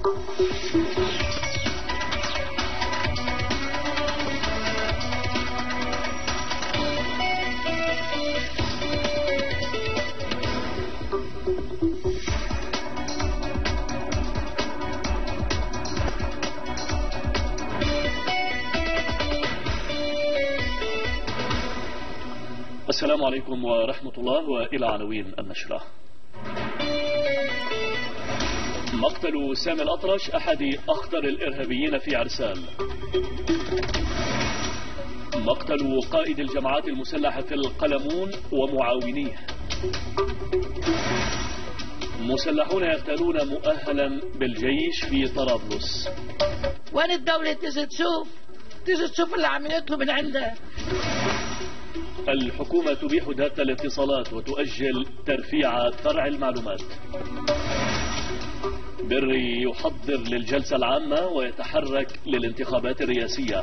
السلام عليكم ورحمة الله، وإلى عناوين النشرة. مقتل سامي الأطرش أحد أخطر الإرهابيين في عرسال. مقتل قائد الجماعات المسلحة في القلمون ومعاونيه. مسلحون يغتالون مؤهلا بالجيش في طرابلس. وين الدولة تيجي تشوف اللي عملته من عندها. الحكومة تبيح داتا الاتصالات وتؤجل ترفيع فرع المعلومات. بري يحضر للجلسة العامة ويتحرك للانتخابات الرئاسية.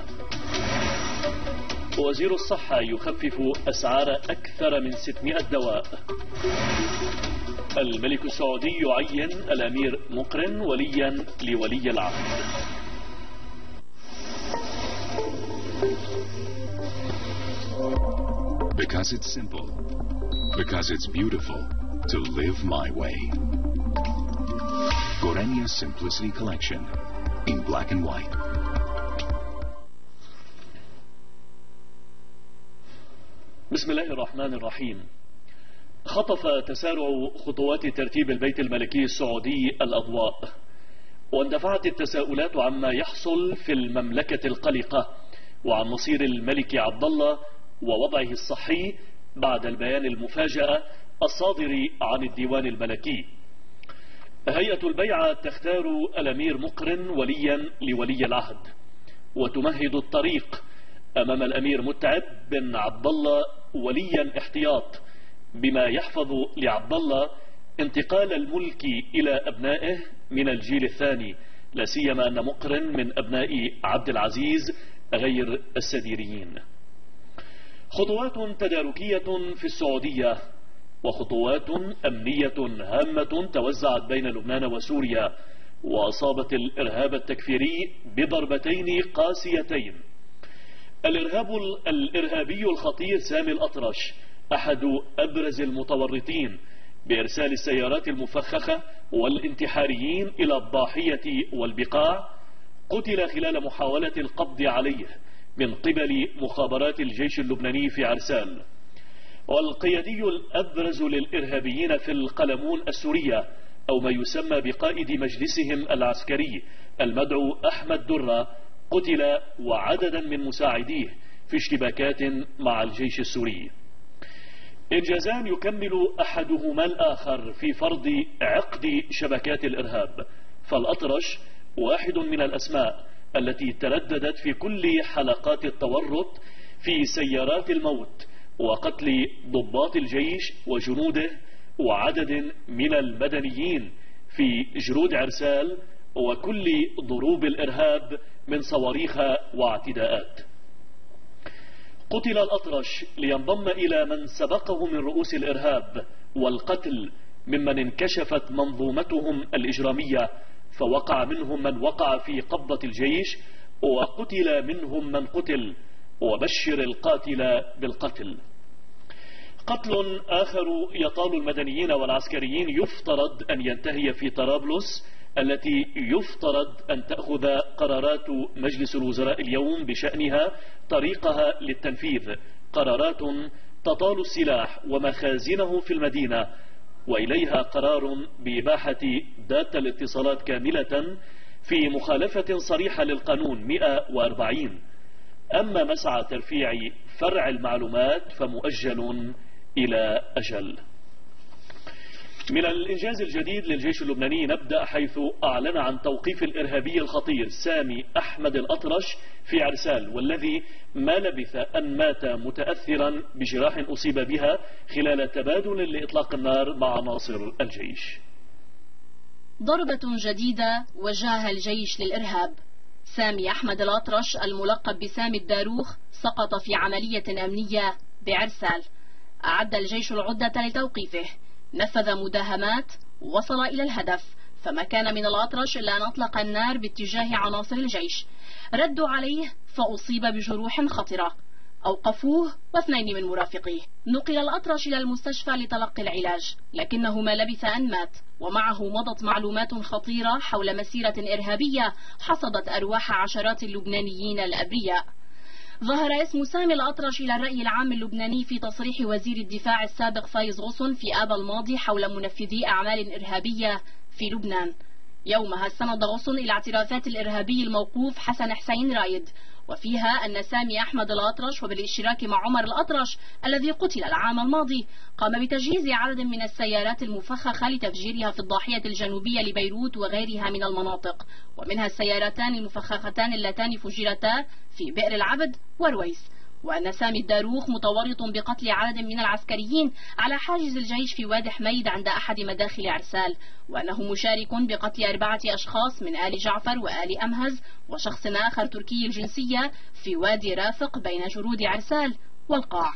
وزير الصحة يخفف أسعار أكثر من 600 دواء. الملك السعودي يعين الأمير مقرن وليا لولي العهد. Because it's simple. Because it's beautiful to live my way. Goreña Simplicity Collection in black and white. بسم الله الرحمن الرحيم. خطف تسارع خطوات ترتيب البيت الملكي السعودي الأضواء، واندفعت التساؤلات عما يحصل في المملكة القلقة وعن مصير الملك عبد الله ووضعه الصحي بعد البيان المفاجئ الصادر عن الديوان الملكي. هيئة البيعة تختار الأمير مقرن وليا لولي العهد، وتمهد الطريق أمام الأمير متعب بن عبد الله وليا احتياط، بما يحفظ لعبد الله انتقال الملك إلى أبنائه من الجيل الثاني، لا سيما أن مقرن من أبناء عبد العزيز غير السديريين. خطوات تداركية في السعودية وخطوات أمنية هامة توزعت بين لبنان وسوريا، وأصابت الإرهاب التكفيري بضربتين قاسيتين. الإرهابي الخطير سامي الأطرش أحد أبرز المتورطين بإرسال السيارات المفخخة والانتحاريين إلى الضاحية والبقاع، قتل خلال محاولة القبض عليه من قبل مخابرات الجيش اللبناني في عرسال. والقيادي الأبرز للإرهابيين في القلمون السورية، أو ما يسمى بقائد مجلسهم العسكري المدعو أحمد درة، قتل وعددا من مساعديه في اشتباكات مع الجيش السوري. إنجازان يكمل أحدهما الآخر في فرض عقد شبكات الإرهاب، فالأطرش واحد من الأسماء التي ترددت في كل حلقات التورط في سيارات الموت وقتل ضباط الجيش وجنوده وعدد من المدنيين في جرود عرسال وكل ضروب الإرهاب من صواريخ واعتداءات. قتل الأطرش لينضم إلى من سبقه من رؤوس الإرهاب والقتل ممن انكشفت منظومتهم الإجرامية، فوقع منهم من وقع في قبضة الجيش وقتل منهم من قتل، وبشر القاتل بالقتل. قتل آخر يطال المدنيين والعسكريين يفترض أن ينتهي في طرابلس، التي يفترض أن تأخذ قرارات مجلس الوزراء اليوم بشأنها طريقها للتنفيذ، قرارات تطال السلاح ومخازنه في المدينة، وإليها قرار بإباحة داتا الاتصالات كاملة في مخالفة صريحة للقانون 140. أما مسعى ترفيع فرع المعلومات فمؤجل إلى أجل. من الإنجاز الجديد للجيش اللبناني نبدأ، حيث أعلن عن توقيف الإرهابي الخطير سامي أحمد الأطرش في عرسال، والذي ما لبث أن مات متأثرا بجراح أصيب بها خلال تبادل لإطلاق النار مع عناصر الجيش. ضربة جديدة وجهها الجيش للإرهاب. سامي أحمد الأطرش الملقب بسامي الداروخ سقط في عملية أمنية بعرسال. أعد الجيش العدة لتوقيفه، نفذ مداهمات، وصل إلى الهدف، فما كان من الأطرش إلا أن أطلق النار باتجاه عناصر الجيش. ردوا عليه فأصيب بجروح خطرة، أوقفوه واثنين من مرافقيه. نقل الأطرش إلى المستشفى لتلقي العلاج، لكنه ما لبث أن مات، ومعه مضت معلومات خطيرة حول مسيرة إرهابية حصدت أرواح عشرات اللبنانيين الأبرياء. ظهر اسم سامي الأطرش إلى الرأي العام اللبناني في تصريح وزير الدفاع السابق فايز غصن في آب الماضي حول منفذي أعمال إرهابية في لبنان. يومها استند غصن إلى اعترافات الإرهابي الموقوف حسن حسين رايد، وفيها أن سامي أحمد الأطرش وبالاشتراك مع عمر الأطرش الذي قتل العام الماضي قام بتجهيز عدد من السيارات المفخخة لتفجيرها في الضاحية الجنوبية لبيروت وغيرها من المناطق، ومنها السيارتان المفخختان اللتان فجرتا في بئر العبد ورويس. وأن سامي الداروخ متورط بقتل عدد من العسكريين على حاجز الجيش في وادي حميد عند أحد مداخل عرسال، وأنه مشارك بقتل 4 أشخاص من آل جعفر وآل أمهز وشخص آخر تركي الجنسية في وادي رافق بين جرود عرسال والقاع.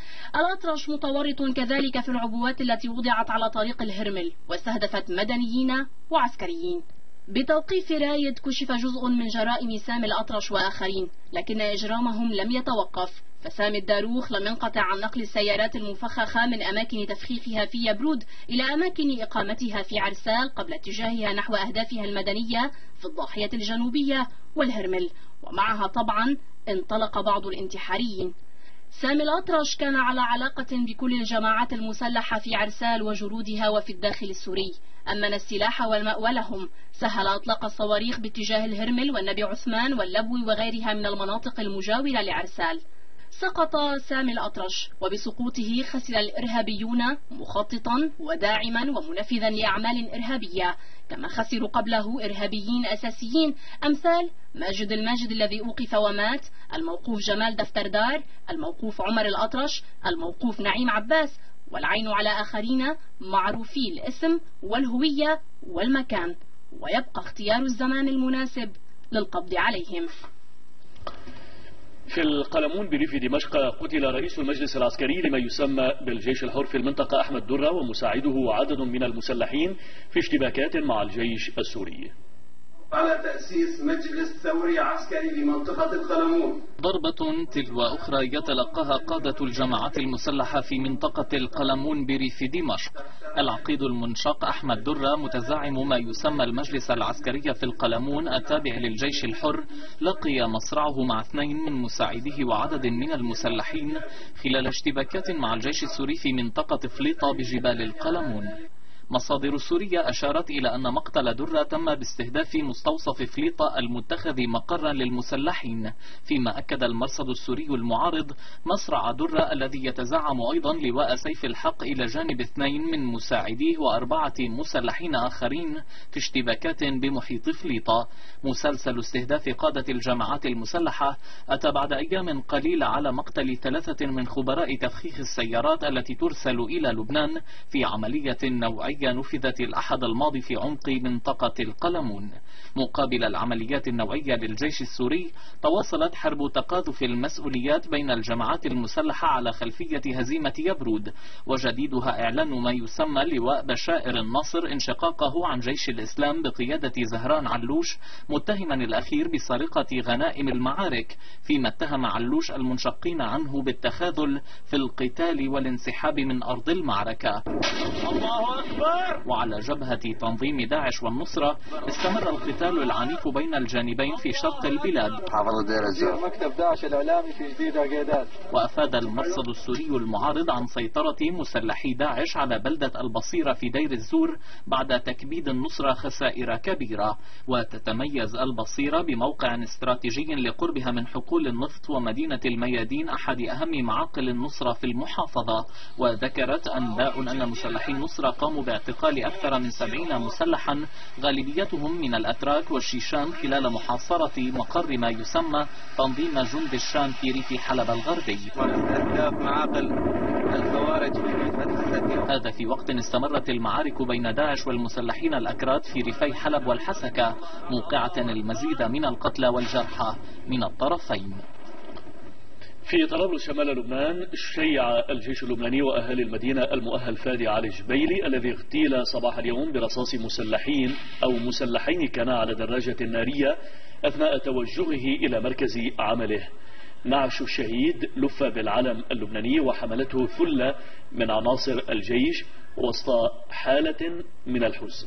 الأطرش متورط كذلك في العبوات التي وضعت على طريق الهرمل واستهدفت مدنيين وعسكريين. بتوقيف رايد كشف جزء من جرائم سامي الأطرش وآخرين، لكن إجرامهم لم يتوقف، فسامي الداروخ لم ينقطع عن نقل السيارات المفخخة من أماكن تفخيخها في يبرود إلى أماكن إقامتها في عرسال قبل اتجاهها نحو أهدافها المدنية في الضاحية الجنوبية والهرمل، ومعها طبعا انطلق بعض الانتحاريين. سامي الأطرش كان على علاقة بكل الجماعات المسلحة في عرسال وجرودها وفي الداخل السوري، أمن السلاح والمأوى لهم، سهل أطلاق الصواريخ باتجاه الهرمل والنبي عثمان واللبوي وغيرها من المناطق المجاورة لعرسال. سقط سامي الأطرش، وبسقوطه خسر الإرهابيون مخططا وداعما ومنفذا لأعمال إرهابية، كما خسروا قبله إرهابيين أساسيين أمثال ماجد الماجد الذي أوقف ومات، الموقوف جمال دفتردار، الموقوف عمر الأطرش، الموقوف نعيم عباس، والعين على آخرين معروفي الاسم والهوية والمكان، ويبقى اختيار الزمان المناسب للقبض عليهم. في القلمون بريف دمشق قتل رئيس المجلس العسكري لما يسمى بالجيش الحر في المنطقة أحمد درة ومساعده وعدد من المسلحين في اشتباكات مع الجيش السوري. على تأسيس مجلس ثوري عسكري لمنطقة القلمون. ضربة تلو أخرى يتلقاها قادة الجماعات المسلحة في منطقة القلمون بريف دمشق. العقيد المنشق أحمد درة متزعم ما يسمى المجلس العسكري في القلمون التابع للجيش الحر لقي مصرعه مع 2 من مساعديه وعدد من المسلحين خلال اشتباكات مع الجيش السوري في منطقة فليطة بجبال القلمون. مصادر سورية أشارت إلى أن مقتل درة تم باستهداف مستوصف فليطة المتخذ مقرا للمسلحين، فيما أكد المرصد السوري المعارض مصرع درة الذي يتزعم أيضا لواء سيف الحق إلى جانب 2 من مساعديه و4 مسلحين آخرين في اشتباكات بمحيط فليطة. مسلسل استهداف قادة الجماعات المسلحة أتى بعد أيام قليلة على مقتل 3 من خبراء تفخيخ السيارات التي ترسل إلى لبنان في عملية نوعية نفذت الأحد الماضي في عمق منطقة القلمون. مقابل العمليات النوعية للجيش السوري تواصلت حرب تقاذف المسؤوليات بين الجماعات المسلحة على خلفية هزيمة يبرود، وجديدها إعلان ما يسمى لواء بشائر النصر انشقاقه عن جيش الإسلام بقيادة زهران علوش، متهما الأخير بسرقة غنائم المعارك، فيما اتهم علوش المنشقين عنه بالتخاذل في القتال والانسحاب من أرض المعركة. الله أكبر. وعلى جبهة تنظيم داعش والنصرة استمر القتال العنيف بين الجانبين في شرق البلاد. مكتب داعش الإعلامي في جديدة قيادات. وأفاد المرصد السوري المعارض عن سيطرة مسلحي داعش على بلدة البصيرة في دير الزور بعد تكبيد النصرة خسائر كبيرة. وتتميز البصيرة بموقع استراتيجي لقربها من حقول النفط ومدينة الميادين أحد أهم معاقل النصرة في المحافظة. وذكرت أنباء أن مسلحي النصرة قاموا باعتقال أكثر من 70 مسلحا غالبيتهم من الأتراك والشيشان خلال محاصرة مقر ما يسمى تنظيم جند الشام في ريف حلب الغربي. معاقل الخوارج هذا في وقت استمرت المعارك بين داعش والمسلحين الأكراد في ريفي حلب والحسكة، موقعة المزيد من القتلى والجرحى من الطرفين. في طرابلس شمال لبنان شيع الجيش اللبناني وأهالي المدينة المؤهل فادي علي جبيلي الذي اغتيل صباح اليوم برصاص مسلحين أو مسلحين كانا على دراجة نارية أثناء توجهه إلى مركز عمله. نعش الشهيد لف بالعلم اللبناني وحملته ثلة من عناصر الجيش وسط حالة من الحزن.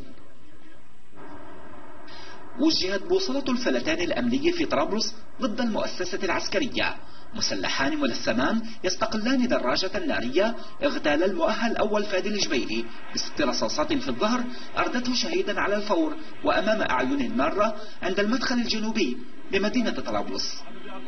وجهت بوصلة الفلتان الأمني في طرابلس ضد المؤسسة العسكرية. مسلحان ملثمان يستقلان دراجة نارية اغتال المؤهل أول فادي الجبيلي ب6 رصاصات في الظهر أردته شهيدا على الفور وأمام أعين مارة عند المدخل الجنوبي بمدينة طرابلس.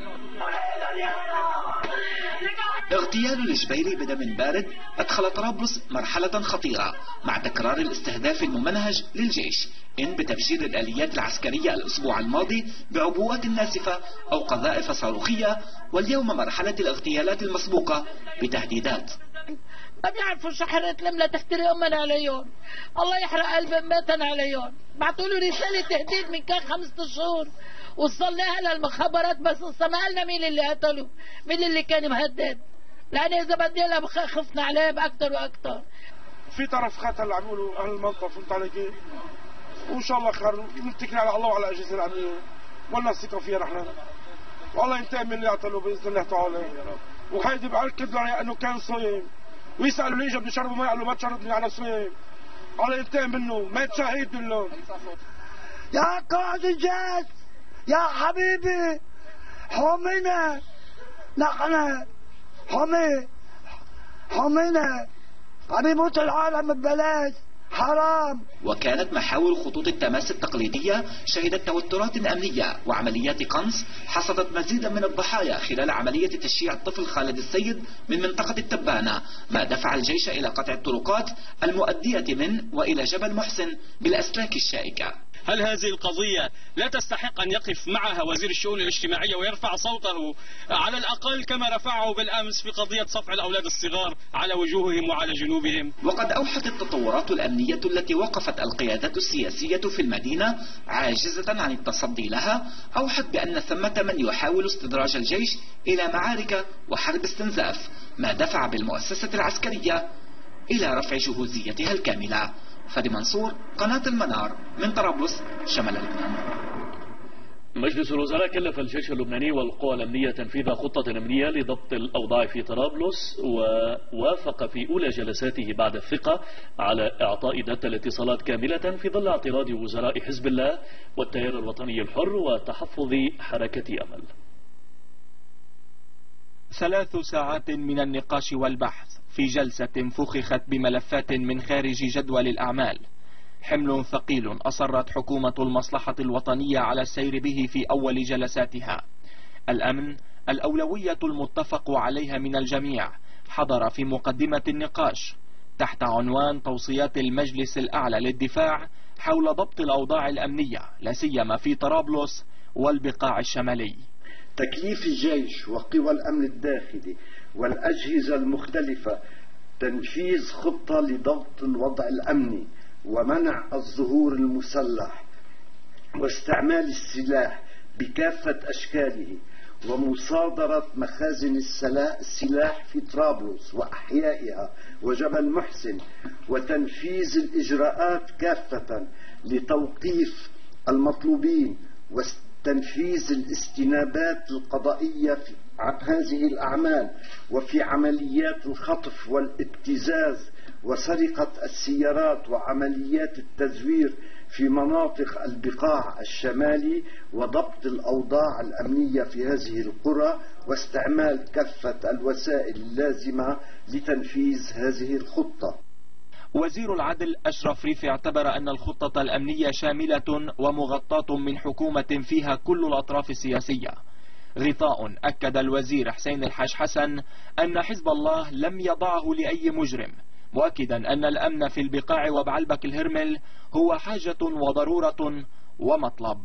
اغتيال الجبيلي بدم بارد أدخل طرابلس مرحلة خطيرة مع تكرار الاستهداف الممنهج للجيش، إن بتفجير الآليات العسكرية الأسبوع الماضي بعبوات ناسفة أو قذائف صاروخية، واليوم مرحلة الاغتيالات المسبوقة بتهديدات. ما بيعرفوا شحرة لملة تختري أمنا عليهم، الله يحرق قلب أماتنا عليهم. بعتوا له رسالة تهديد من كان 5 شهور وصلناها للمخابرات بس ما قالنا مين اللي قتله، مين اللي كان مهدد، لأن إذا بدينا خفنا عليه بأكتر وأكتر. في طرف خطر اللي عملوا أهل المنطقة، فهمت علي كيف؟ وإن شاء الله خير، نتكل على الله وعلى الأجهزة الأمنية ولا ثقة فيها نحن، والله ينتقم من اللي قتلوا بإذن الله تعالى. وهيدي بأكد له أنه كان صايم، ويسألوا ليه بدي شربوا مي، قال له ما تشربني أنا صايم، الله ينتقم منه، ما شهيد منه. يا قائد الجيش يا حبيبي حمينا، نحن حمينا عم يموت العالم ببلاش، حرام. وكانت محاور خطوط التماس التقليدية شهدت توترات أمنية وعمليات قنص حصدت مزيدا من الضحايا خلال عملية تشييع الطفل خالد السيد من منطقة التبانة، ما دفع الجيش إلى قطع الطرقات المؤدية من وإلى جبل محسن بالأسلاك الشائكة. هل هذه القضية لا تستحق أن يقف معها وزير الشؤون الاجتماعية ويرفع صوته على الأقل كما رفعه بالأمس في قضية صفع الأولاد الصغار على وجوههم وعلى جنوبهم؟ وقد أوحت التطورات الأمنية التي وقفت القيادات السياسية في المدينة عاجزة عن التصدي لها، أوحت بأن ثمة من يحاول استدراج الجيش إلى معارك وحرب استنزاف، ما دفع بالمؤسسة العسكرية إلى رفع جهوزيتها الكاملة. فادي منصور، قناة المنار، من طرابلس شمال لبنان. مجلس الوزراء كلف الجيش اللبناني والقوى الأمنية تنفيذ خطة أمنية لضبط الأوضاع في طرابلس، ووافق في أولى جلساته بعد الثقة على إعطاء داتا الاتصالات كاملة في ظل اعتراض وزراء حزب الله والتيار الوطني الحر وتحفظ حركة أمل. 3 ساعات من النقاش والبحث في جلسة فخخت بملفات من خارج جدول الأعمال، حمل ثقيل أصرت حكومة المصلحة الوطنية على السير به في أول جلساتها. الأمن الأولوية المتفق عليها من الجميع حضر في مقدمة النقاش تحت عنوان توصيات المجلس الأعلى للدفاع حول ضبط الأوضاع الأمنية لا سيما في طرابلس والبقاع الشمالي. تكليف الجيش وقوى الأمن الداخلي والأجهزة المختلفة تنفيذ خطة لضبط الوضع الأمني ومنع الظهور المسلح واستعمال السلاح بكافة أشكاله ومصادرة مخازن السلاح في طرابلس وأحيائها وجبل محسن، وتنفيذ الإجراءات كافة لتوقيف المطلوبين وتنفيذ الاستنابات القضائية في هذه الأعمال وفي عمليات الخطف والابتزاز وسرقة السيارات وعمليات التزوير في مناطق البقاع الشمالي، وضبط الأوضاع الأمنية في هذه القرى واستعمال كافة الوسائل اللازمة لتنفيذ هذه الخطة. وزير العدل أشرف ريفي اعتبر أن الخطة الأمنية شاملة ومغطاة من حكومة فيها كل الأطراف السياسية. غطاء أكد الوزير حسين الحاج حسن أن حزب الله لم يضعه لأي مجرم، مؤكدا أن الأمن في البقاع وبعلبك الهرمل هو حاجة وضرورة ومطلب.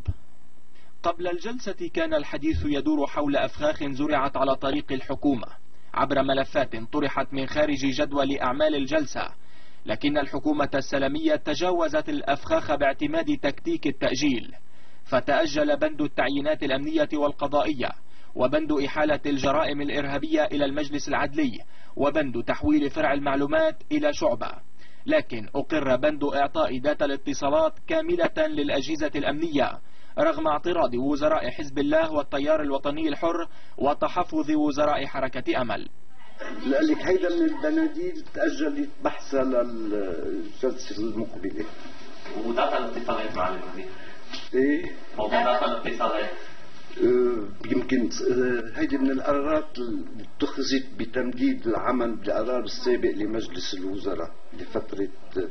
قبل الجلسة كان الحديث يدور حول أفخاخ زرعت على طريق الحكومة عبر ملفات طرحت من خارج جدول أعمال الجلسة، لكن الحكومة السلمية تجاوزت الأفخاخ باعتماد تكتيك التأجيل، فتأجل بند التعيينات الأمنية والقضائية وبند إحالة الجرائم الإرهابية إلى المجلس العدلي، وبند تحويل فرع المعلومات إلى شعبة. لكن أقر بند إعطاء داتا الاتصالات كاملة للأجهزة الأمنية رغم اعتراض وزراء حزب الله والتيار الوطني الحر وتحفظ وزراء حركة أمل. لذلك هيدا من البناديل تأجلت بحثها للجلسة المقبلة. وداتا الاتصالات معلم وزير؟ ايه؟ موضوع داتا الاتصالات يمكن هيدي من القرارات اللي اتخذت بتمديد العمل بالقرار السابق لمجلس الوزراء لفترة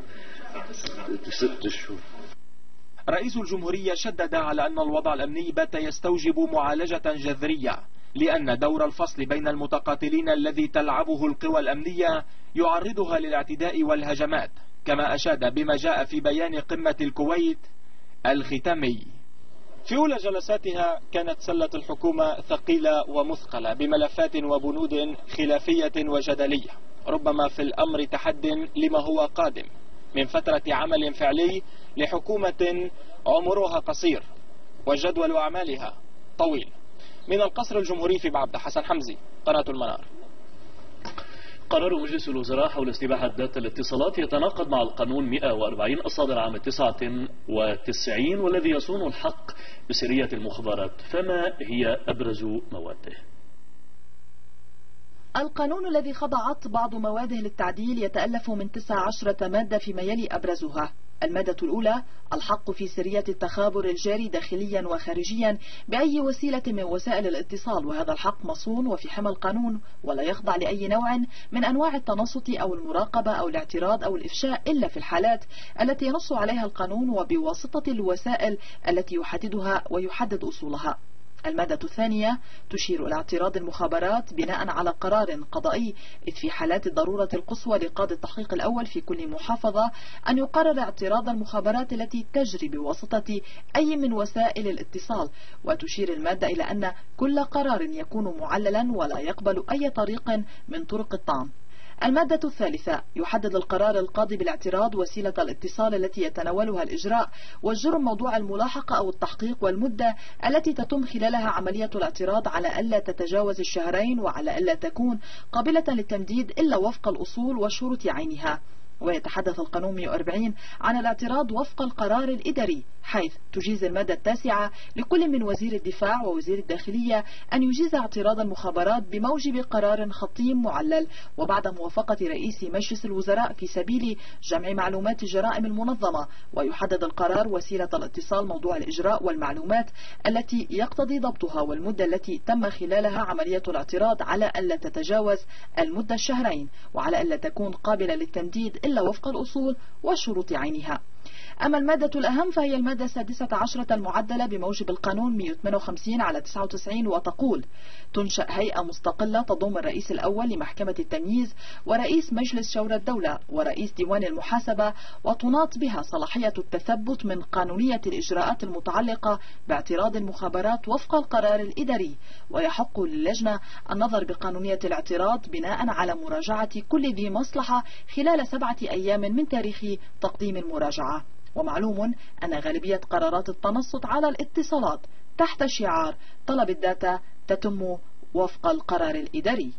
6 شهور. رئيس الجمهورية شدد على أن الوضع الأمني بات يستوجب معالجة جذرية، لأن دور الفصل بين المتقاتلين الذي تلعبه القوى الأمنية يعرضها للاعتداء والهجمات، كما أشاد بما جاء في بيان قمة الكويت الختامي. في أولى جلساتها كانت سلة الحكومة ثقيلة ومثقلة بملفات وبنود خلافية وجدلية، ربما في الأمر تحد لما هو قادم من فترة عمل فعلي لحكومة عمرها قصير وجدول أعمالها طويل. من القصر الجمهوري في بعبدة، حسن حمزي، قناة المنار. قرار مجلس الوزراء حول استباحة داتا الاتصالات يتناقض مع القانون 140 الصادر عام 99 والذي يصون الحق بسرية المخابرات، فما هي أبرز مواده؟ القانون الذي خضعت بعض مواده للتعديل يتألف من 19 مادة فيما يلي أبرزها. المادة الأولى: الحق في سرية التخابر الجاري داخليا وخارجيا بأي وسيلة من وسائل الاتصال، وهذا الحق مصون وفي حمى القانون ولا يخضع لأي نوع من أنواع التنصت أو المراقبة أو الاعتراض أو الإفشاء إلا في الحالات التي ينص عليها القانون وبواسطة الوسائل التي يحددها ويحدد أصولها. المادة الثانية تشير إلى اعتراض المخابرات بناء على قرار قضائي، إذ في حالات الضرورة القصوى لقاضي التحقيق الأول في كل محافظة أن يقرر اعتراض المخابرات التي تجري بواسطة أي من وسائل الاتصال. وتشير المادة إلى أن كل قرار يكون معللا ولا يقبل أي طريق من طرق الطعن. المادة الثالثة: يحدد القرار القاضي بالاعتراض وسيلة الاتصال التي يتناولها الإجراء والجرم موضوع الملاحقة أو التحقيق والمدة التي تتم خلالها عملية الاعتراض على ألا تتجاوز الشهرين وعلى ألا تكون قابلة للتمديد إلا وفق الأصول وشروط عينها. ويتحدث القانون 140 عن الاعتراض وفق القرار الإداري، حيث تجيز المادة التاسعة لكل من وزير الدفاع ووزير الداخلية أن يجيز اعتراض المخابرات بموجب قرار خطي معلل وبعد موافقة رئيس مجلس الوزراء في سبيل جمع معلومات الجرائم المنظمة. ويحدد القرار وسيلة الاتصال، موضوع الإجراء والمعلومات التي يقتضي ضبطها، والمدة التي تم خلالها عملية الاعتراض على ألا تتجاوز المدة الشهرين، وعلى ألا تكون قابلة للتمديد إلا وفق الأصول وشروط عينها. أما المادة الأهم فهي المادة 16 المعدلة بموجب القانون 158/99 وتقول: تنشأ هيئة مستقلة تضم الرئيس الأول لمحكمة التمييز ورئيس مجلس شورى الدولة ورئيس ديوان المحاسبة، وتناط بها صلاحية التثبت من قانونية الإجراءات المتعلقة باعتراض المخابرات وفق القرار الإداري. ويحق للجنة النظر بقانونية الاعتراض بناء على مراجعة كل ذي مصلحة خلال 7 أيام من تاريخ تقديم المراجعة. ومعلوم أن غالبية قرارات التنصت على الاتصالات تحت شعار طلب الداتا تتم وفق القرار الإداري.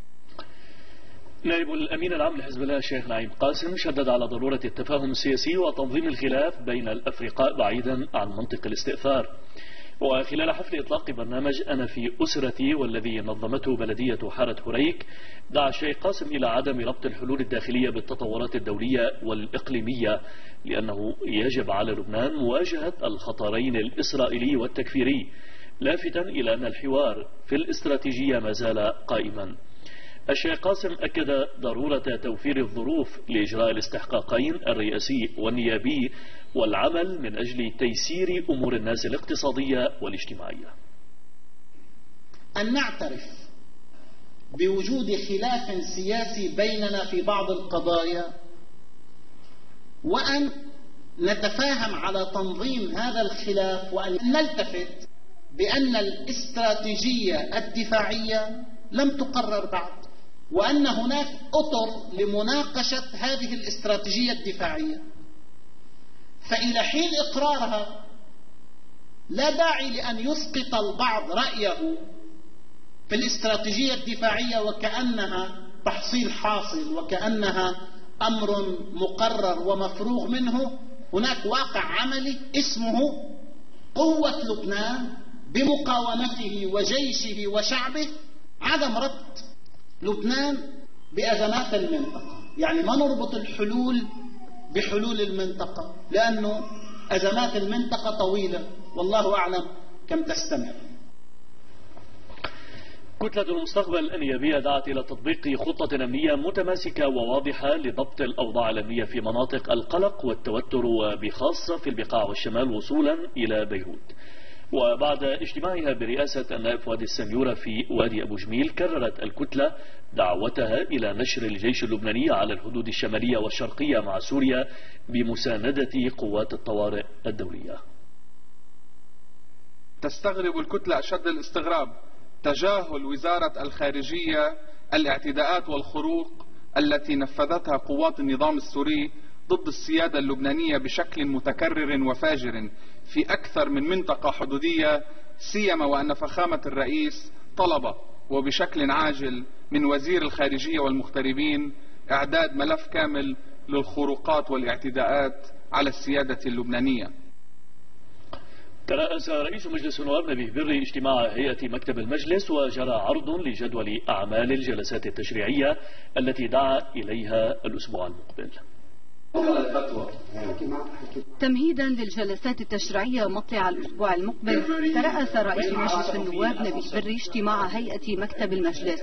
نائب الأمين العام لحزب الله الشيخ نعيم قاسم شدد على ضرورة التفاهم السياسي وتنظيم الخلاف بين الأفرقاء بعيدا عن منطق الاستئثار. وخلال حفل إطلاق برنامج أنا في أسرتي والذي نظمته بلدية حارة هريك، دعا الشيخ قاسم إلى عدم ربط الحلول الداخلية بالتطورات الدولية والإقليمية، لأنه يجب على لبنان مواجهة الخطرين الإسرائيلي والتكفيري، لافتا إلى أن الحوار في الاستراتيجية ما زال قائما. الشيخ قاسم أكد ضرورة توفير الظروف لإجراء الاستحقاقين الرئاسي والنيابي والعمل من أجل تيسير أمور الناس الاقتصادية والاجتماعية. أن نعترف بوجود خلاف سياسي بيننا في بعض القضايا، وأن نتفاهم على تنظيم هذا الخلاف، وأن نلتفت بأن الاستراتيجية الدفاعية لم تقرر بعد، وأن هناك أطر لمناقشة هذه الاستراتيجية الدفاعية، فإلى حين إقرارها لا داعي لأن يسقط البعض رأيه في الاستراتيجية الدفاعية وكأنها تحصيل حاصل وكأنها أمر مقرر ومفروغ منه. هناك واقع عملي اسمه قوة لبنان بمقاومته وجيشه وشعبه، عدم ربط لبنان بأزمات المنطقة. يعني ما نربط الحلول بحلول المنطقة، لأنه أزمات المنطقة طويلة والله أعلم كم تستمر. كتلة المستقبل النيابية دعت إلى تطبيق خطة أمنية متماسكة وواضحة لضبط الأوضاع الأمنية في مناطق القلق والتوتر، وبخاصة في البقاع والشمال وصولا إلى بيروت. وبعد اجتماعها برئاسة النائب فؤاد السنيورة في وادي أبو جميل، كررت الكتلة دعوتها إلى نشر الجيش اللبناني على الحدود الشمالية والشرقية مع سوريا بمساندة قوات الطوارئ الدولية. تستغرب الكتلة أشد الاستغراب تجاهل وزارة الخارجية الاعتداءات والخروق التي نفذتها قوات النظام السوري ضد السيادة اللبنانية بشكل متكرر وفاجر في أكثر من منطقة حدودية، سيما وأن فخامة الرئيس طلب وبشكل عاجل من وزير الخارجية والمغتربين إعداد ملف كامل للخروقات والاعتداءات على السيادة اللبنانية. ترأس رئيس مجلس النواب نبيه بري اجتماع هيئة مكتب المجلس، وجرى عرض لجدول أعمال الجلسات التشريعية التي دعا إليها الأسبوع المقبل. تمهيدا للجلسات التشريعية مطلع الأسبوع المقبل، ترأس رئيس مجلس النواب نبيه بري اجتماع هيئة مكتب المجلس.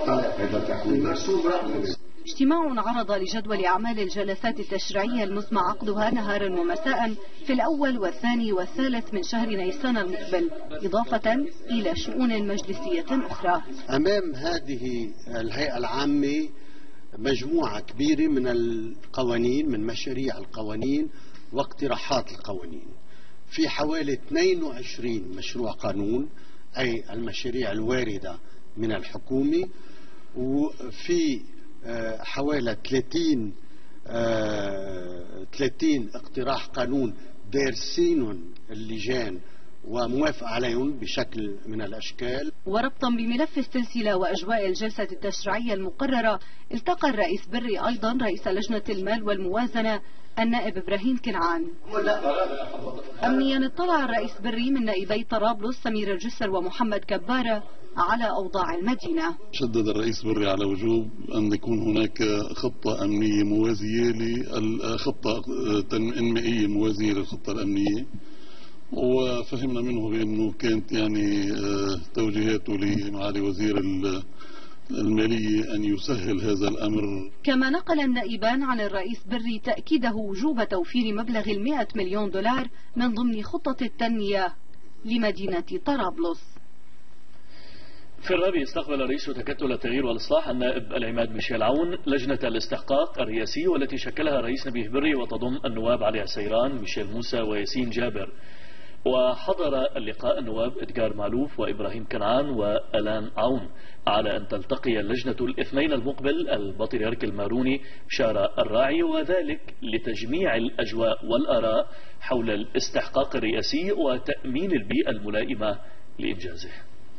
اجتماع عرض لجدول أعمال الجلسات التشريعية المزمع عقدها نهارا ومساء في الأول والثاني والثالث من شهر نيسان المقبل، إضافة إلى شؤون مجلسية أخرى. أمام هذه الهيئة العامة مجموعة كبيرة من القوانين، من مشاريع القوانين واقتراحات القوانين. في حوالي 22 مشروع قانون، أي المشاريع الواردة من الحكومة، وفي حوالي 30 اقتراح قانون دارسين اللجان وموافق عليهم بشكل من الأشكال. وربطا بملف السلسلة وأجواء الجلسة التشريعية المقررة، التقى الرئيس بري أيضا رئيس لجنة المال والموازنة النائب إبراهيم كنعان. أمنيا اطلع الرئيس بري من نائبي طرابلس سمير الجسر ومحمد كبارة على أوضاع المدينة. شدد الرئيس بري على وجوب أن يكون هناك خطة أمنية موازية للخطة إنمائية موازية للخطة الأمنية، وفهمنا منه بأنه كانت يعني توجيهاته لمعالي وزير المالية أن يسهل هذا الأمر. كما نقل النائبان عن الرئيس بري تأكيده وجوب توفير مبلغ 100 مليون دولار من ضمن خطة التنمية لمدينة طرابلس. في الرابع، استقبل رئيس تكتل التغيير والإصلاح النائب العماد ميشيل عون لجنة الاستحقاق الرئاسي والتي شكلها الرئيس نبيه بري وتضم النواب علي عسيران، ميشيل موسى وياسين جابر. وحضر اللقاء النواب إدغار معلوف وإبراهيم كنعان وألان عون، على أن تلتقي اللجنة الاثنين المقبل البطريرك الماروني بشارة الراعي، وذلك لتجميع الأجواء والآراء حول الاستحقاق الرئاسي وتأمين البيئة الملائمة لإنجازه.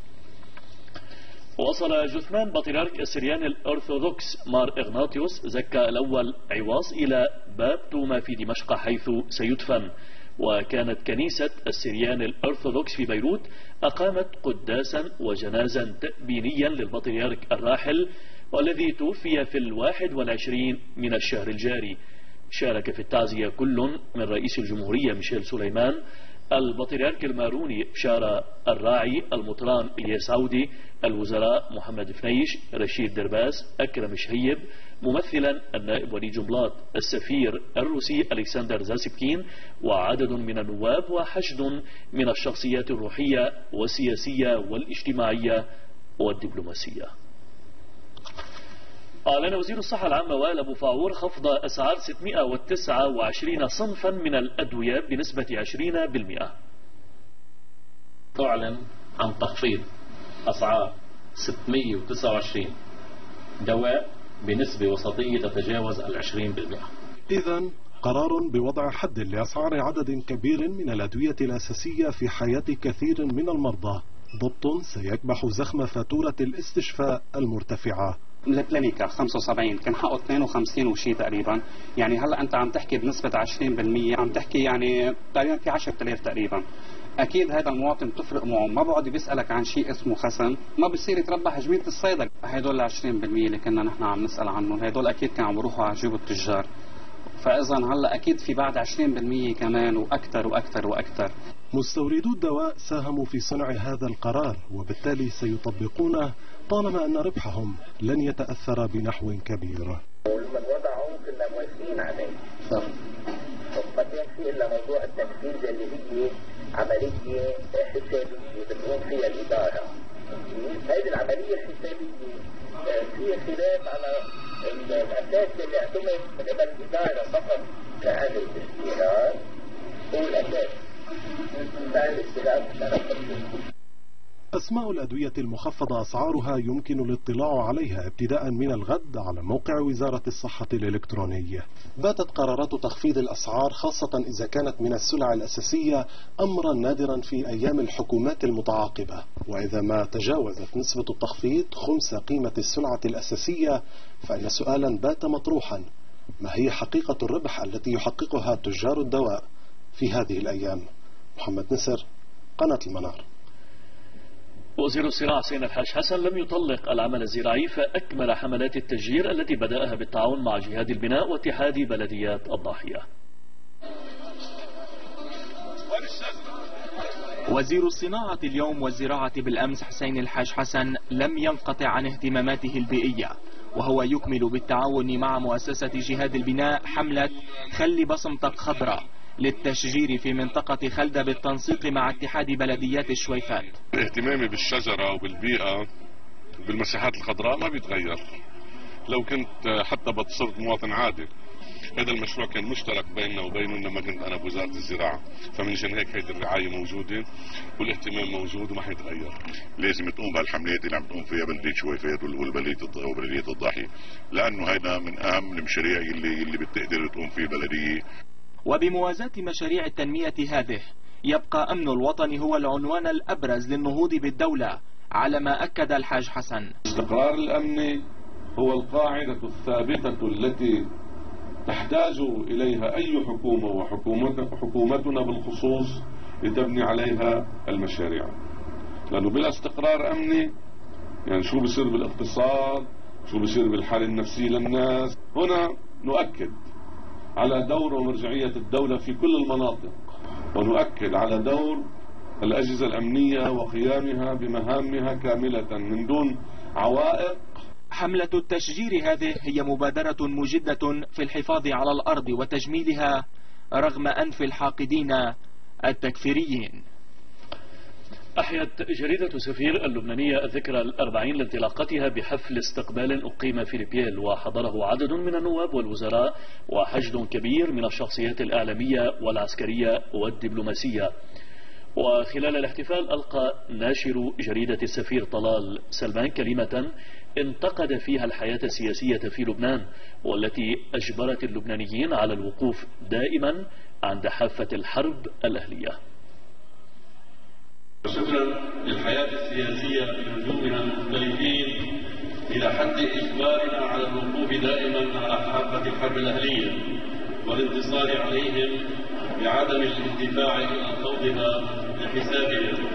وصل جثمان بطريرك السريان الأرثوذكس مار إغناطيوس زكا الأول عواص إلى باب توما في دمشق حيث سيدفن. وكانت كنيسة السريان الأرثوذكس في بيروت أقامت قداسا وجنازا تأبينيا للبطريرك الراحل والذي توفي في 21 من الشهر الجاري. شارك في التعزية كل من رئيس الجمهورية ميشيل سليمان، البطريرك الماروني بشارة الراعي، المطران إلياس عودي، الوزراء محمد فنيش، رشيد درباس، أكرم شهيب، ممثلا النائب ولي جنبلاط، السفير الروسي ألكسندر زاسبكين، وعدد من النواب وحشد من الشخصيات الروحية والسياسية والاجتماعية والدبلوماسية. أعلن وزير الصحة العامة وائل أبو فاعور خفض أسعار 629 صنفا من الأدوية بنسبة 20%. تعلن عن تخفيض أسعار 629 دواء بنسبة وسطية تتجاوز 20%. إذن قرار بوضع حد لأسعار عدد كبير من الأدوية الأساسية في حياة كثير من المرضى ضبط سيكبح زخم فاتورة الاستشفاء المرتفعة. الكلينيكا 75 كان حقه 52 وشي تقريبا، يعني هلا انت عم تحكي بنسبة 20%، عم تحكي يعني تقريبا في 10,000 تقريبا. اكيد هذا المواطن تفرق معه، ما بقعد بيسالك عن شيء اسمه خصم، ما بصير يتربح جميلة الصيدله. هدول 20% اللي كنا نحن عم نسال عنهم، هدول اكيد كانوا عم يروحوا على جيب التجار، فاذا هلا اكيد في بعد 20% كمان واكثر واكثر واكثر. مستوردو الدواء ساهموا في صنع هذا القرار، وبالتالي سيطبقونه طالما ان ربحهم لن يتاثر بنحو كبير. ولمن وضعهم كنا موافقين عليه. ما كان في الا موضوع التنفيذ اللي هي عمليه حسابيه بتقوم فيها الاداره. هذه العمليه الحسابيه فيها خلاف على الاساس اللي اعتمد من قبل الاداره فقط كعامل الاستيراد هو الاساس. أسماء الأدوية المخفضة أسعارها يمكن الاطلاع عليها ابتداء من الغد على موقع وزارة الصحة الإلكتروني. باتت قرارات تخفيض الأسعار خاصة إذا كانت من السلع الأساسية أمرا نادرا في أيام الحكومات المتعاقبة، وإذا ما تجاوزت نسبة التخفيض خمس قيمة السلعة الأساسية فإن سؤالا بات مطروحا: ما هي حقيقة الربح التي يحققها تجار الدواء في هذه الأيام؟ محمد نسر، قناة المنار. وزير الزراعة حسين الحاج حسن لم يطلق العمل الزراعي، فأكمل حملات التشجير التي بدأها بالتعاون مع جهاد البناء واتحاد بلديات الضاحية. وزير الصناعة اليوم والزراعة بالأمس حسين الحاج حسن لم ينقطع عن اهتماماته البيئية، وهو يكمل بالتعاون مع مؤسسة جهاد البناء حملة خلي بصمتك خضراء للتشجير في منطقة خلدة بالتنسيق مع اتحاد بلديات الشويفات. اهتمامي بالشجرة وبالبيئة بالمساحات الخضراء ما بيتغير. لو كنت حتى صرت مواطن عادي، هذا المشروع كان مشترك بيننا وبينه لما كنت انا بوزارة الزراعة، فمنشان هيك هيدي الرعاية موجودة والاهتمام موجود وما حيتغير. لازم تقوم بهالحملات اللي عم تقوم فيها بلدية شويفات وبلدية الضاحية، لانه هيدا من اهم المشاريع اللي بتقدر تقوم فيه البلدية. وبموازاة مشاريع التنمية هذه يبقى أمن الوطن هو العنوان الأبرز للنهوض بالدولة، على ما أكد الحاج حسن. الاستقرار الأمني هو القاعدة الثابتة التي تحتاج إليها أي حكومة، وحكومتنا بالخصوص لتبني عليها المشاريع، لأنه بلا استقرار أمني يعني شو بيصير بالاقتصاد، شو بيصير بالحالة النفسية للناس. هنا نؤكد على دور ومرجعية الدولة في كل المناطق، ونؤكد على دور الأجهزة الأمنية وقيامها بمهامها كاملة من دون عوائق. حملة التشجير هذه هي مبادرة مجدة في الحفاظ على الأرض وتجميلها رغم أنف الحاقدين التكفيريين. أحيت جريدة سفير اللبنانية الذكرى 40 لانطلاقتها بحفل استقبال أقيم في ليبيال، وحضره عدد من النواب والوزراء وحشد كبير من الشخصيات الإعلامية والعسكرية والدبلوماسية. وخلال الاحتفال ألقى ناشر جريدة السفير طلال سلمان كلمة انتقد فيها الحياة السياسية في لبنان، والتي أجبرت اللبنانيين على الوقوف دائما عند حافة الحرب الأهلية. شكرا للحياة السياسية بنجومها المختلفين إلى حد إجبارنا على الوقوف دائما على حافة الحرب الأهلية والانتصار عليهم بعدم الاندفاع إلى خوضها لحسابهم.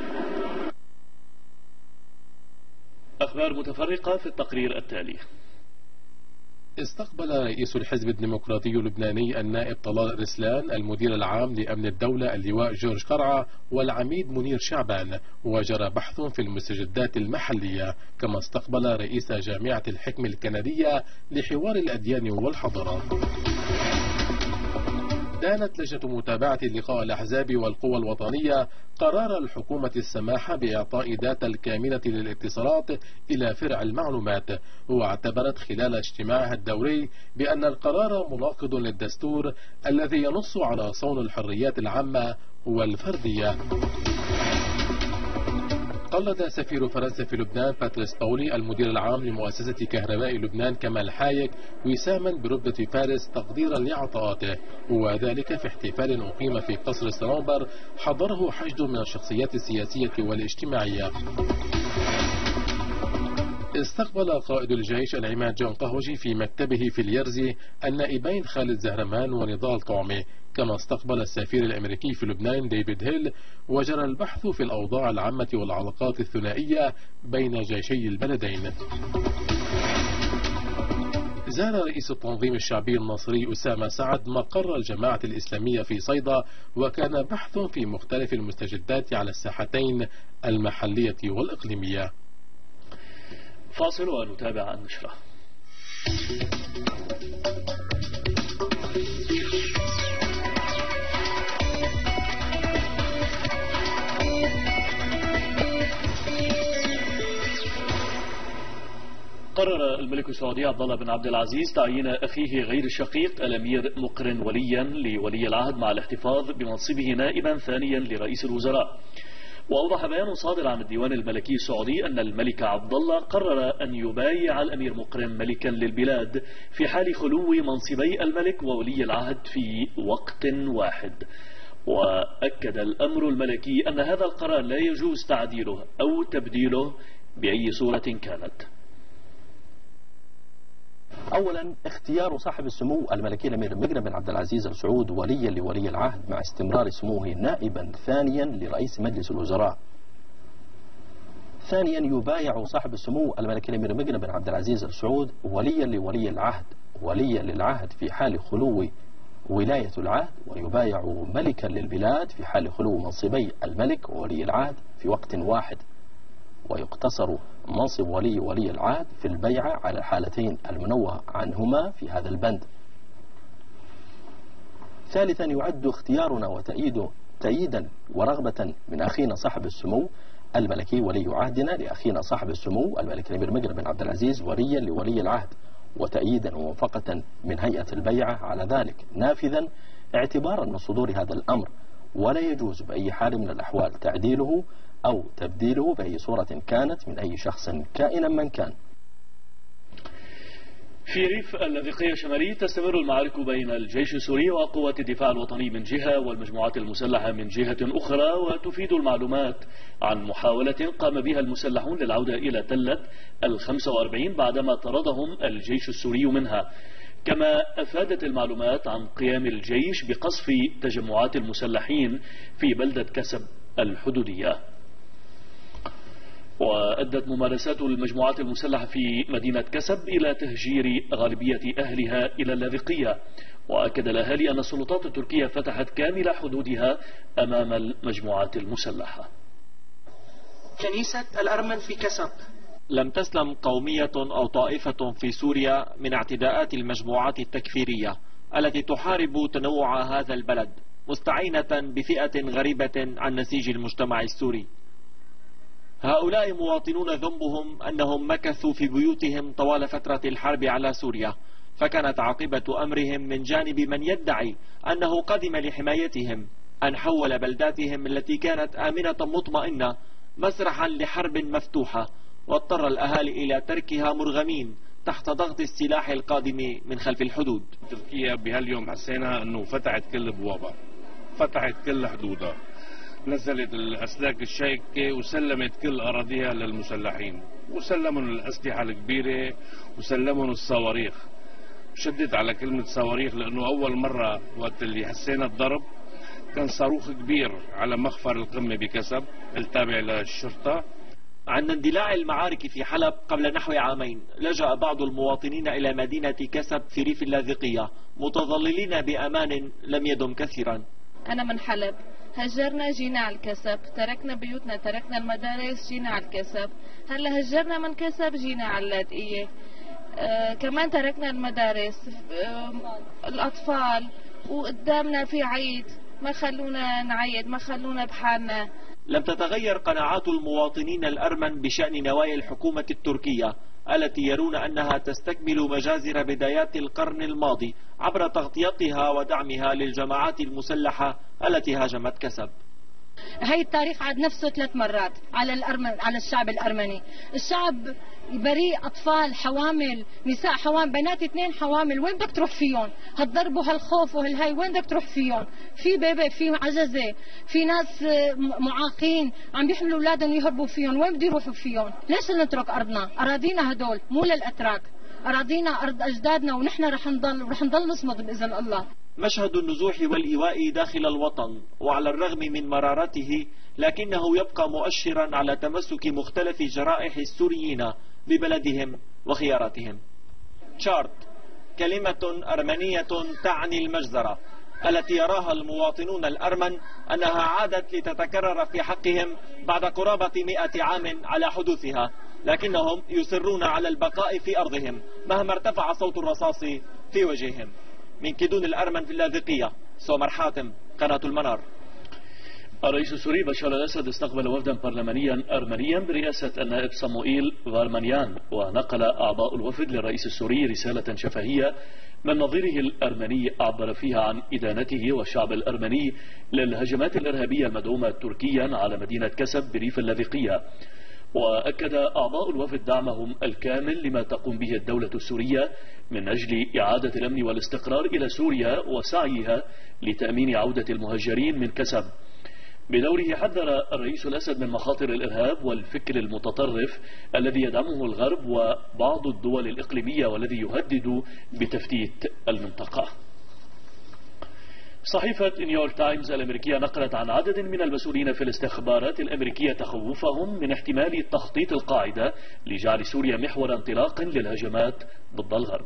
أخبار متفرقة في التقرير التالي. استقبل رئيس الحزب الديمقراطي اللبناني النائب طلال رسلان المدير العام لأمن الدولة اللواء جورج قرعة والعميد منير شعبان، وجرى بحث في المستجدات المحلية، كما استقبل رئيس جامعة الحكم الكندية لحوار الأديان والحضارات. دانت لجنة متابعة لقاء الأحزاب والقوى الوطنية قرار الحكومة السماح بإعطاء داتا الكاملة للاتصالات إلى فرع المعلومات، واعتبرت خلال اجتماعها الدوري بأن القرار مناقض للدستور الذي ينص على صون الحريات العامة والفردية. قلد سفير فرنسا في لبنان باتريس باولي المدير العام لمؤسسة كهرباء لبنان كمال حايك وساما برتبة فارس تقديرا لعطاءاته، وذلك في احتفال أقيم في قصر الصنوبر حضره حشد من الشخصيات السياسية والاجتماعية. استقبل قائد الجيش العماد جون قهوجي في مكتبه في اليرزي النائبين خالد زهرمان ونضال طعمي، كما استقبل السفير الأمريكي في لبنان ديفيد هيل، وجرى البحث في الأوضاع العامة والعلاقات الثنائية بين جيشي البلدين. زار رئيس التنظيم الشعبي الناصري أسامة سعد مقر الجماعة الإسلامية في صيدا، وكان بحث في مختلف المستجدات على الساحتين المحلية والإقليمية. فاصل ونتابع النشرة. قرر الملك السعودي عبد الله بن عبد العزيز تعيين أخيه غير الشقيق الأمير مقرن وليا لولي العهد مع الاحتفاظ بمنصبه نائبا ثانيا لرئيس الوزراء. وأوضح بيان صادر عن الديوان الملكي السعودي أن الملك عبد الله قرر أن يبايع الأمير مقرن ملكا للبلاد في حال خلو منصبي الملك وولي العهد في وقت واحد. وأكد الأمر الملكي أن هذا القرار لا يجوز تعديله أو تبديله بأي صورة كانت. أولا، اختيار صاحب السمو الملكي الأمير مقرن بن عبد العزيز آل سعود وليا لولي العهد مع استمرار سموه نائبا ثانيا لرئيس مجلس الوزراء. ثانيا، يبايع صاحب السمو الملكي الأمير مقرن بن عبد العزيز آل سعود وليا لولي العهد وليا للعهد في حال خلو ولاية العهد، ويبايع ملكا للبلاد في حال خلو منصبي الملك وولي العهد في وقت واحد، ويقتصر منصب ولي العهد في البيعة على الحالتين المنوه عنهما في هذا البند. ثالثا، يعد اختيارنا تأييدا ورغبة من أخينا صاحب السمو الملكي ولي عهدنا لأخينا صاحب السمو الملك الأمير مقرن بن عبد العزيز وليا لولي العهد، وتأييدا وموافقة من هيئة البيعة على ذلك، نافذا اعتبارا من صدور هذا الأمر، ولا يجوز بأي حال من الأحوال تعديله أو تبديله بأي صورة كانت من أي شخص كائنا من كان. في ريف اللاذقية الشمالي تستمر المعارك بين الجيش السوري وقوات الدفاع الوطني من جهة والمجموعات المسلحة من جهة أخرى، وتفيد المعلومات عن محاولة قام بها المسلحون للعودة إلى تلة ال45 بعدما طردهم الجيش السوري منها. كما أفادت المعلومات عن قيام الجيش بقصف تجمعات المسلحين في بلدة كسب الحدودية. وأدت ممارسات المجموعات المسلحة في مدينة كسب إلى تهجير غالبية أهلها إلى اللاذقية. وأكد الأهالي أن السلطات التركية فتحت كامل حدودها أمام المجموعات المسلحة. كنيسة الأرمن في كسب. لم تسلم قومية أو طائفة في سوريا من اعتداءات المجموعات التكفيرية التي تحارب تنوع هذا البلد، مستعينة بفئة غريبة عن نسيج المجتمع السوري. هؤلاء مواطنون ذنبهم أنهم مكثوا في بيوتهم طوال فترة الحرب على سوريا، فكانت عاقبة أمرهم من جانب من يدعي أنه قدم لحمايتهم أن حول بلداتهم التي كانت آمنة مطمئنة مسرحا لحرب مفتوحة، واضطر الأهالي إلى تركها مرغمين تحت ضغط السلاح القادم من خلف الحدود. تركيا بهاليوم حسينا أنه فتحت كل أبوابها، فتحت كل حدودها، نزلت الأسلاك الشائكة وسلمت كل أراضيها للمسلحين، وسلموا الأسلحة الكبيرة وسلموا الصواريخ. شدت على كلمة صواريخ لأنه أول مرة وقت اللي حسينا الضرب كان صاروخ كبير على مخفر القمة بكسب التابع للشرطة. عند اندلاع المعارك في حلب قبل نحو عامين، لجأ بعض المواطنين إلى مدينة كسب في ريف اللاذقية متظللين بأمان لم يدم كثيرا. أنا من حلب، هجرنا جينا على الكسب، تركنا بيوتنا، تركنا المدارس، جينا على الكسب. هلا هجرنا من كسب جينا على اللاذقية. كمان تركنا المدارس، الأطفال، وقدامنا في عيد، ما خلونا نعيد، ما خلونا بحالنا. لم تتغير قناعات المواطنين الأرمن بشأن نوايا الحكومة التركية التي يرون أنها تستكمل مجازر بدايات القرن الماضي عبر تغطيتها ودعمها للجماعات المسلحة التي هاجمت كسب. هي التاريخ عاد نفسه 3 مرات على الشعب الأرمني. الشعب بريء، أطفال، حوامل، نساء حوامل، بنات 2 حوامل، وين بدك تروح فيهم؟ هالضرب وهالخوف وهالهاي وين بدك تروح فيهم؟ في بيبي، في عجزة، في ناس معاقين عم بيحملوا أولادهم يهربوا فيهم، وين بده يروحوا فيهم؟ ليش نترك أرضنا؟ أراضينا هدول مو للأتراك، أراضينا أرض أجدادنا، ونحن رح نضل نصمد بإذن الله. مشهد النزوح والإيواء داخل الوطن، وعلى الرغم من مرارته لكنه يبقى مؤشرا على تمسك مختلف جرائح السوريين ببلدهم وخياراتهم. تشارت، كلمة أرمنية تعني المجزرة التي يراها المواطنون الأرمن أنها عادت لتتكرر في حقهم بعد قرابة 100 عام على حدوثها، لكنهم يصرون على البقاء في أرضهم مهما ارتفع صوت الرصاص في وجههم. من كيدون الأرمن في اللاذقية، سومر حاتم، قناة المنار. الرئيس السوري بشار الأسد استقبل وفدا برلمانيا أرمنيا برئاسة النائب صموئيل فارمانيان، ونقل أعضاء الوفد للرئيس السوري رسالة شفهية من نظيره الأرمني عبر فيها عن إدانته والشعب الأرمني للهجمات الإرهابية المدعومة تركيا على مدينة كسب بريف اللاذقية. وأكد أعضاء الوفد دعمهم الكامل لما تقوم به الدولة السورية من أجل إعادة الأمن والاستقرار إلى سوريا وسعيها لتأمين عودة المهاجرين من كسب. بدوره حذر الرئيس الأسد من مخاطر الإرهاب والفكر المتطرف الذي يدعمه الغرب وبعض الدول الإقليمية والذي يهدد بتفتيت المنطقة. صحيفة نيويورك تايمز الأمريكية نقلت عن عدد من المسؤولين في الاستخبارات الأمريكية تخوفهم من احتمال تخطيط القاعدة لجعل سوريا محور انطلاق للهجمات ضد الغرب.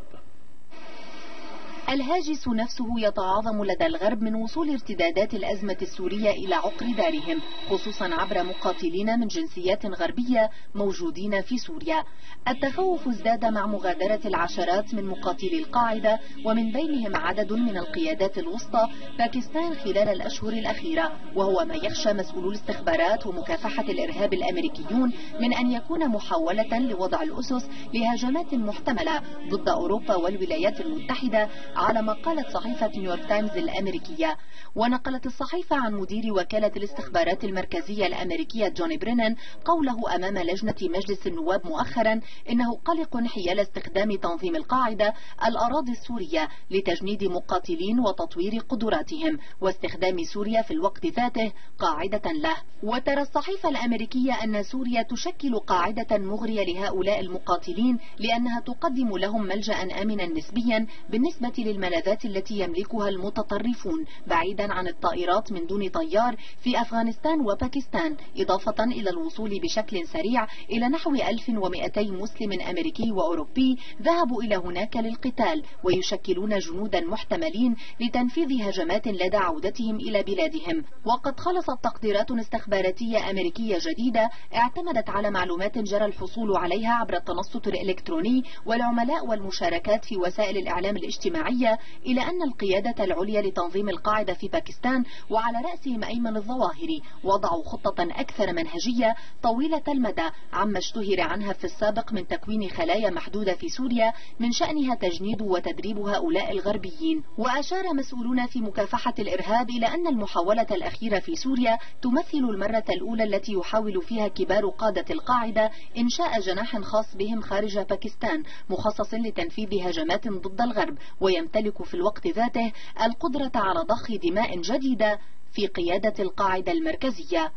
الهاجس نفسه يتعاظم لدى الغرب من وصول ارتدادات الأزمة السورية إلى عقر دارهم، خصوصا عبر مقاتلين من جنسيات غربية موجودين في سوريا. التخوف ازداد مع مغادرة العشرات من مقاتلي القاعدة، ومن بينهم عدد من القيادات الوسطى باكستان خلال الأشهر الأخيرة، وهو ما يخشى مسؤولو الاستخبارات ومكافحة الإرهاب الأمريكيون من أن يكون محاولة لوضع الأسس لهجمات محتملة ضد أوروبا والولايات المتحدة، على ما قالت صحيفة نيويورك تايمز الأمريكية. ونقلت الصحيفة عن مدير وكالة الاستخبارات المركزية الأمريكية جوني برينان قوله أمام لجنة مجلس النواب مؤخرا إنه قلق حيال استخدام تنظيم القاعدة الأراضي السورية لتجنيد مقاتلين وتطوير قدراتهم، واستخدام سوريا في الوقت ذاته قاعدة له. وترى الصحيفة الأمريكية أن سوريا تشكل قاعدة مغرية لهؤلاء المقاتلين، لأنها تقدم لهم ملجأ آمنا نسبيا بالنسبة للملاذات التي يملكها المتطرفون بعيدا عن الطائرات من دون طيار في أفغانستان وباكستان، إضافة إلى الوصول بشكل سريع إلى نحو 1200 مسلم أمريكي وأوروبي ذهبوا إلى هناك للقتال، ويشكلون جنودا محتملين لتنفيذ هجمات لدى عودتهم إلى بلادهم. وقد خلصت تقديرات استخباراتية أمريكية جديدة اعتمدت على معلومات جرى الحصول عليها عبر التنصت الإلكتروني والعملاء والمشاركات في وسائل الإعلام الاجتماعية إلى أن القيادة العليا لتنظيم القاعدة في باكستان وعلى رأسهم أيمن الظواهري وضعوا خطة أكثر منهجية طويلة المدى عما اشتهر عنها في السابق من تكوين خلايا محدودة في سوريا من شأنها تجنيد وتدريب هؤلاء الغربيين. وأشار مسؤولون في مكافحة الإرهاب إلى أن المحاولة الأخيرة في سوريا تمثل المرة الأولى التي يحاول فيها كبار قادة القاعدة إنشاء جناح خاص بهم خارج باكستان مخصص لتنفيذ هجمات ضد الغرب، ويمتلك في الوقت ذاته القدرة على ضخ دماء جديدة في قيادة القاعدة المركزية.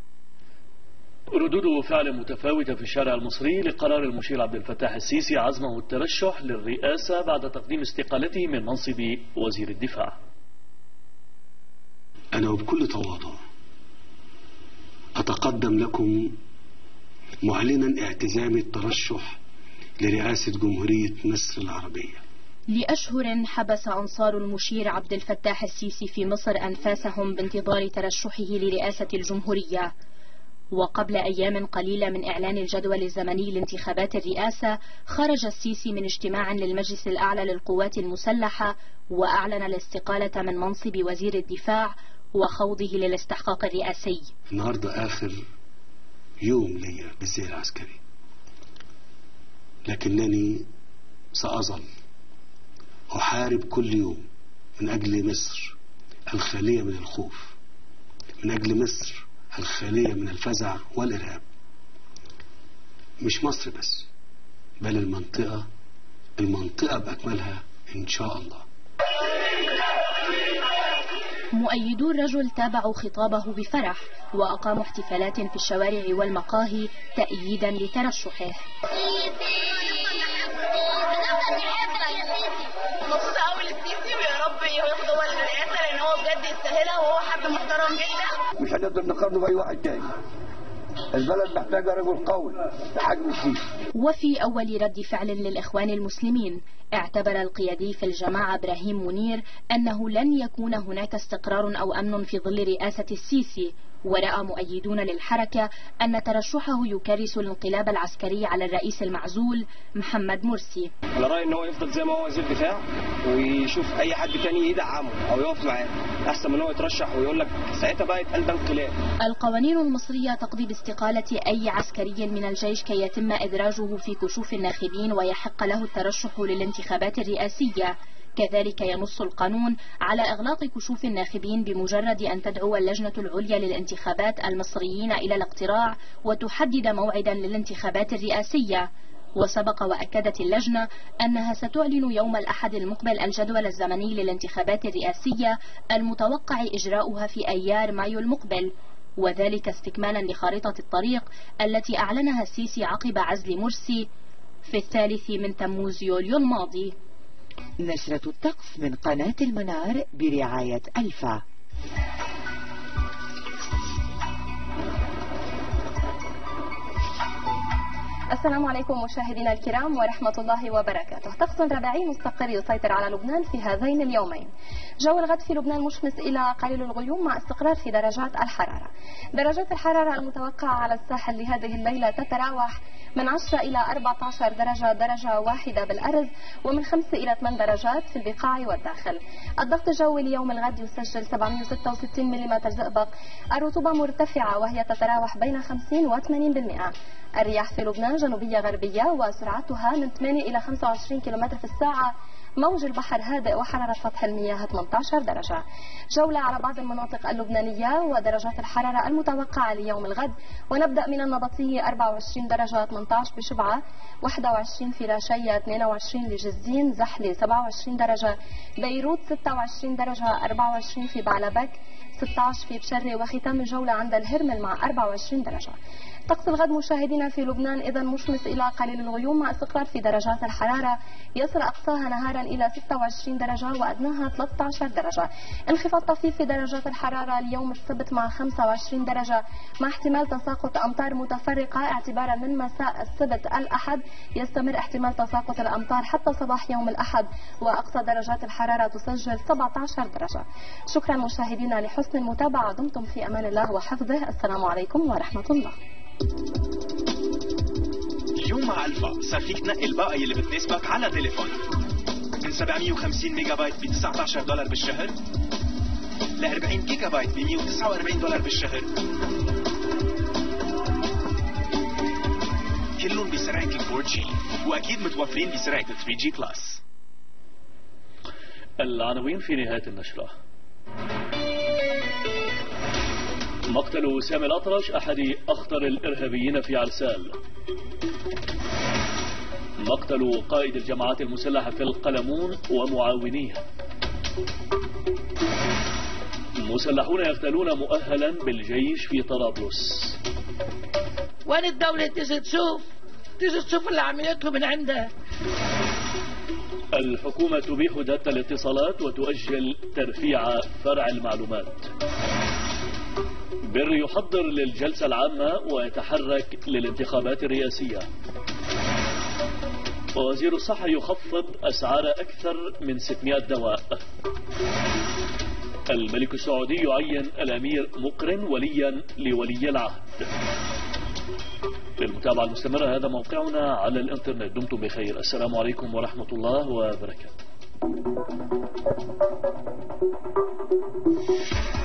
ردود فعل متفاوتة في الشارع المصري لقرار المشير عبد الفتاح السيسي عزمه الترشح للرئاسة بعد تقديم استقالته من منصب وزير الدفاع. أنا وبكل تواضع أتقدم لكم معلنا اعتزامي الترشح لرئاسة جمهورية مصر العربية. لأشهر حبس أنصار المشير عبد الفتاح السيسي في مصر أنفاسهم بانتظار ترشحه لرئاسة الجمهورية، وقبل أيام قليلة من إعلان الجدول الزمني لانتخابات الرئاسة خرج السيسي من اجتماع للمجلس الأعلى للقوات المسلحة وأعلن الاستقالة من منصب وزير الدفاع وخوضه للاستحقاق الرئاسي. النهاردة آخر يوم لي بالزي العسكري، لكنني سأظل أحارب كل يوم من أجل مصر الخالية من الخوف، من أجل مصر الخالية من الفزع والإرهاب. مش مصر بس، بل المنطقة بأكملها إن شاء الله. مؤيدو الرجل تابعوا خطابه بفرح وأقاموا احتفالات في الشوارع والمقاهي تأييدا لترشحه. مبسوطة قوي للسيسي ويا رب ياخد هو الرئاسة لأن هو بجد يستاهلها وهو حد محترم جدا. مش هنقدر نقارنه بأي واحد تاني. البلد محتاجة رجل قوي بحجم السيسي. وفي أول رد فعل للإخوان المسلمين اعتبر القيادي في الجماعة إبراهيم منير أنه لن يكون هناك استقرار أو أمن في ظل رئاسة السيسي، ورأى مؤيدون للحركة أن ترشحه يكرس الانقلاب العسكري على الرئيس المعزول محمد مرسي. على رأيي أنه يفضل زي ما هو وزير دفاع ويشوف أي حد تاني يدعمه أو يقف معاه أحسن من هو يترشح ويقول لك ساعتها بقى يتقال ده انقلاب. القوانين المصرية تقضي باستقالة أي عسكري من الجيش كي يتم إدراجه في كشوف الناخبين ويحق له الترشح للانتخابات الرئاسية. كذلك ينص القانون على إغلاق كشوف الناخبين بمجرد أن تدعو اللجنة العليا للانتخابات المصريين إلى الاقتراع وتحدد موعدا للانتخابات الرئاسية. وسبق وأكدت اللجنة أنها ستعلن يوم الأحد المقبل الجدول الزمني للانتخابات الرئاسية المتوقع إجراؤها في أيار مايو المقبل، وذلك استكمالا لخارطة الطريق التي أعلنها السيسي عقب عزل مرسي في 3 تموز يوليو الماضي. نشرة الطقس من قناة المنار برعاية ألفا. السلام عليكم مشاهدينا الكرام ورحمة الله وبركاته. طقس رباعي مستقر يسيطر على لبنان في هذين اليومين. جو الغد في لبنان مشمس إلى قليل الغيوم مع استقرار في درجات الحرارة. درجات الحرارة المتوقعة على الساحل لهذه الليلة تتراوح من 10 إلى 14 درجة واحدة بالأرز، ومن 5 إلى 8 درجات في البقاع والداخل. الضغط الجوي ليوم الغد يسجل 766 ملم زئبق. الرطوبة مرتفعة وهي تتراوح بين 50 و 80%. الرياح في لبنان جنوبية غربية وسرعتها من 8 إلى 25 كم في الساعة. موج البحر هادئ وحرارة سطح المياه 18 درجة. جولة على بعض المناطق اللبنانية ودرجات الحرارة المتوقعة ليوم الغد، ونبدأ من النبطية 24 درجة، 18 بشبعة، 21 في راشية، 22 لجزين، زحلة 27 درجة، بيروت 26 درجة، 24 في بعلبك، 16 في بشري، وختام الجولة عند الهرمل مع 24 درجة. طقس الغد مشاهدينا في لبنان إذا مشمس إلى قليل الغيوم مع استقرار في درجات الحرارة، يصل أقصاها نهارا إلى 26 درجة وأدناها 13 درجة. انخفاض طفيف في درجات الحرارة اليوم السبت مع 25 درجة، مع احتمال تساقط أمطار متفرقة اعتبارا من مساء السبت الأحد. يستمر احتمال تساقط الأمطار حتى صباح يوم الأحد، وأقصى درجات الحرارة تسجل 17 درجة. شكرا مشاهدينا لحسن المتابعة، دمتم في أمان الله وحفظه. السلام عليكم ورحمة الله. اليوم مع ألفا صار فيك تنقي الباقة اللي بتناسبك على تليفون، من 750 ميجا بايت ب $19 بالشهر ل 40 جيجا بايت ب $149 بالشهر، كلهم بسرعة ال 4G، وأكيد متوفرين بسرعة 3G بلس. العناوين في نهاية النشرة. مقتل سامي الأطرش أحد أخطر الإرهابيين في عرسال. مقتل قائد الجماعات المسلحة في القلمون ومعاونيه. مسلحون يغتالون مؤهلا بالجيش في طرابلس. وين الدولة تيجي تشوف اللي عملته من عندها. الحكومة تبيح داتا الاتصالات وتؤجل ترفيع فرع المعلومات. بر يحضر للجلسة العامة ويتحرك للانتخابات الرئاسية. وزير الصحة يخفض أسعار أكثر من 600 دواء. الملك السعودي يعين الأمير مقرن وليا لولي العهد. للمتابعة المستمرة هذا موقعنا على الانترنت. دمتم بخير. السلام عليكم ورحمة الله وبركاته.